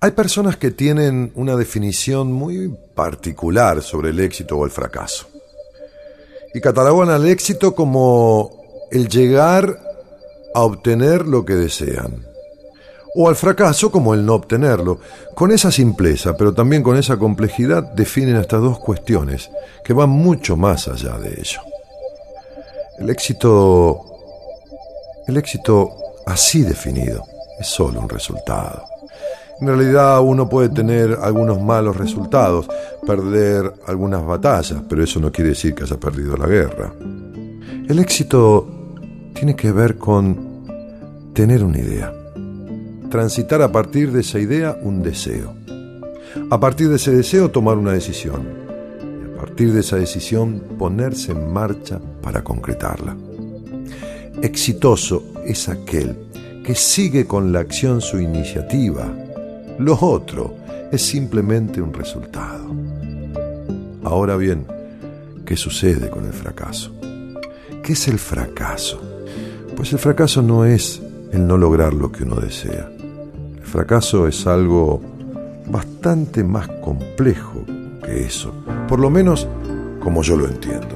Hay personas que tienen una definición muy particular sobre el éxito o el fracaso. Y catalogan al éxito como el llegar a obtener lo que desean. O al fracaso como el no obtenerlo. Con esa simpleza, pero también con esa complejidad, definen estas dos cuestiones que van mucho más allá de ello. El éxito así definido es solo un resultado. En realidad uno puede tener algunos malos resultados, perder algunas batallas, pero eso no quiere decir que haya perdido la guerra. El éxito tiene que ver con tener una idea, transitar a partir de esa idea un deseo, a partir de ese deseo tomar una decisión y a partir de esa decisión ponerse en marcha para concretarla. Exitoso es aquel que sigue con la acción su iniciativa. Lo otro es simplemente un resultado. Ahora bien, ¿qué sucede con el fracaso? ¿Qué es el fracaso? Pues el fracaso no es el no lograr lo que uno desea. El fracaso es algo bastante más complejo que eso, por lo menos como yo lo entiendo.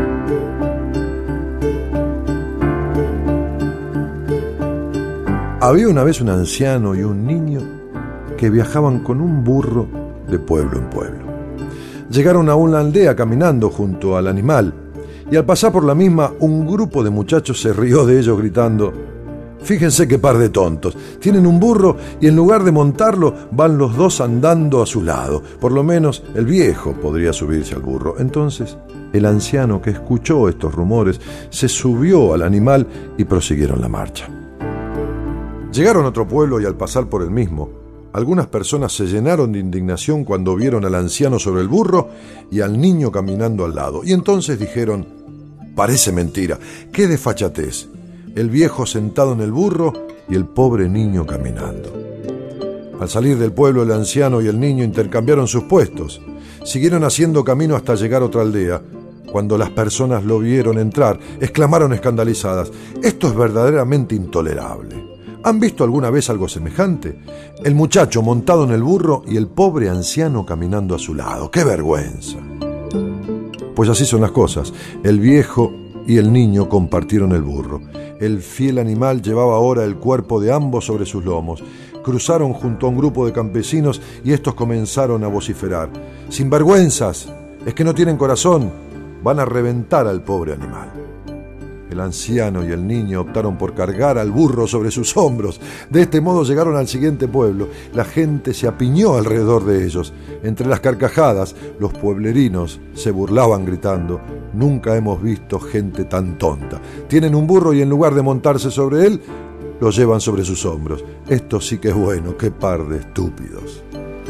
Había una vez un anciano y un niño que viajaban con un burro de pueblo en pueblo. Llegaron a una aldea caminando junto al animal y al pasar por la misma un grupo de muchachos se rió de ellos gritando: «Fíjense qué par de tontos, tienen un burro y en lugar de montarlo van los dos andando a su lado, por lo menos el viejo podría subirse al burro». Entonces el anciano, que escuchó estos rumores, se subió al animal y prosiguieron la marcha. Llegaron a otro pueblo y al pasar por el mismo, algunas personas se llenaron de indignación cuando vieron al anciano sobre el burro y al niño caminando al lado. Y entonces dijeron: «Parece mentira, qué desfachatez, el viejo sentado en el burro y el pobre niño caminando». Al salir del pueblo, el anciano y el niño intercambiaron sus puestos. Siguieron haciendo camino hasta llegar a otra aldea. Cuando las personas lo vieron entrar, exclamaron escandalizadas: «Esto es verdaderamente intolerable. ¿Han visto alguna vez algo semejante? El muchacho montado en el burro y el pobre anciano caminando a su lado. ¡Qué vergüenza!». Pues así son las cosas. El viejo y el niño compartieron el burro. El fiel animal llevaba ahora el cuerpo de ambos sobre sus lomos. Cruzaron junto a un grupo de campesinos y estos comenzaron a vociferar: «¡Sinvergüenzas! ¡Es que no tienen corazón! Van a reventar al pobre animal». El anciano y el niño optaron por cargar al burro sobre sus hombros. De este modo llegaron al siguiente pueblo. La gente se apiñó alrededor de ellos. Entre las carcajadas, los pueblerinos se burlaban gritando: «Nunca hemos visto gente tan tonta. Tienen un burro y en lugar de montarse sobre él, lo llevan sobre sus hombros. Esto sí que es bueno, qué par de estúpidos».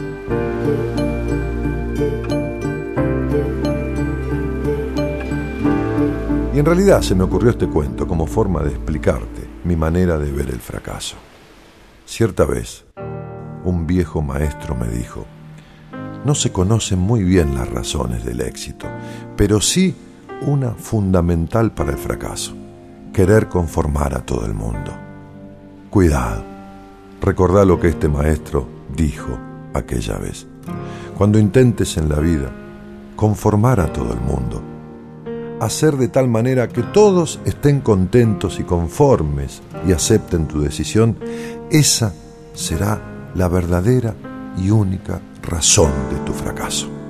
Y en realidad se me ocurrió este cuento como forma de explicarte mi manera de ver el fracaso. Cierta vez, un viejo maestro me dijo: «No se conocen muy bien las razones del éxito, pero sí una fundamental para el fracaso: querer conformar a todo el mundo». Cuidado, recordá lo que este maestro dijo aquella vez. Cuando intentes en la vida conformar a todo el mundo, hacer de tal manera que todos estén contentos y conformes y acepten tu decisión, esa será la verdadera y única razón de tu fracaso.